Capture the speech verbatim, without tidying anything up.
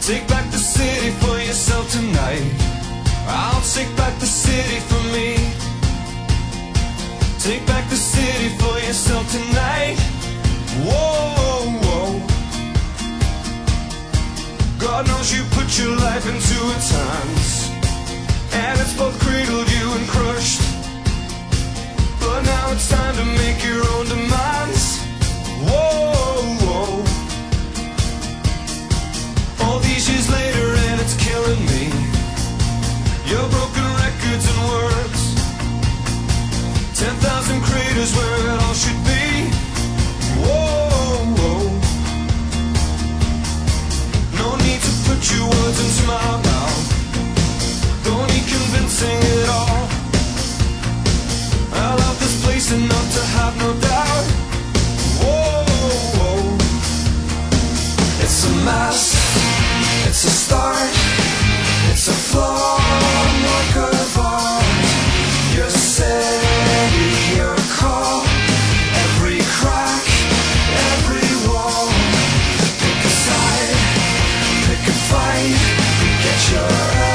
Take back the city for yourself tonight. I'll take back the city for me. Take back the city for yourself tonight. Whoa, whoa. God knows you put your life into its hands, and it's both cradled you and crushed. But now it's time to make your own demands. Whoa, whoa. All these years later and it's killing me. Your broken records and words, ten thousand craters where it all should be. Whoa, whoa. No need to put your words into my mouth. Don't need convincing at all. I love this place enough to have no doubt. Whoa, whoa. It's a mess, it's a start, it's a flawed work of art. Your city, your call, every crack, every wall. Pick a side, pick a fight, get your